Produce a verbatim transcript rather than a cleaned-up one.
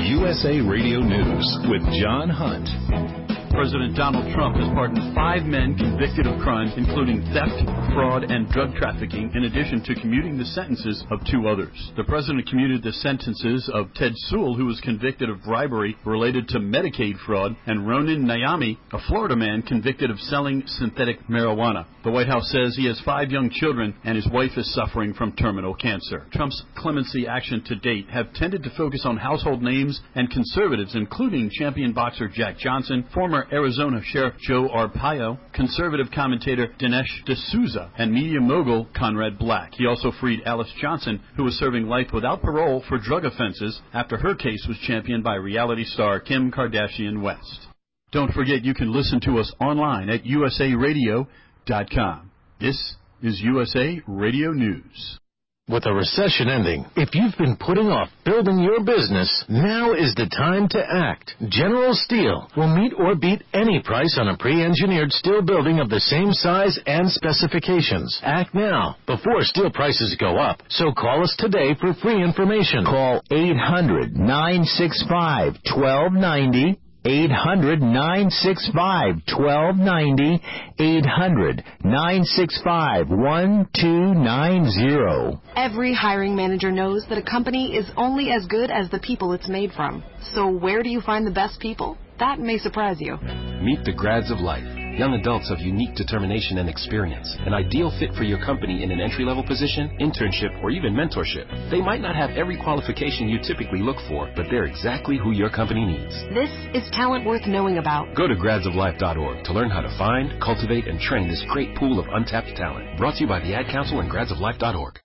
U S A Radio News with John Hunt. President Donald Trump has pardoned five men convicted of crimes including theft, fraud, and drug trafficking, in addition to commuting the sentences of two others. The president commuted the sentences of Ted Sewell, who was convicted of bribery related to Medicaid fraud, and Ronan Nayami, a Florida man convicted of selling synthetic marijuana. The White House says he has five young children and his wife is suffering from terminal cancer. Trump's clemency action to date have tended to focus on household names and conservatives, including champion boxer Jack Johnson, former Arizona Sheriff Joe Arpaio, conservative commentator Dinesh D'Souza, and media mogul Conrad Black. He also freed Alice Johnson, who was serving life without parole for drug offenses after her case was championed by reality star Kim Kardashian West. Don't forget you can listen to us online at U S A radio dot com. This is U S A Radio News. With a recession ending, if you've been putting off building your business, now is the time to act. General Steel will meet or beat any price on a pre-engineered steel building of the same size and specifications. Act now, before steel prices go up. So call us today for free information. Call eight hundred, nine six five, one two nine zero. eight hundred, nine six five, one two nine zero. eight hundred, nine six five, one two nine zero. Every hiring manager knows that a company is only as good as the people it's made from. So where do you find the best people? That may surprise you. Meet the grads of life. Young adults of unique determination and experience. An ideal fit for your company in an entry-level position, internship, or even mentorship. They might not have every qualification you typically look for, but they're exactly who your company needs. This is talent worth knowing about. Go to grads of life dot org to learn how to find, cultivate, and train this great pool of untapped talent. Brought to you by the Ad Council and grads of life dot org.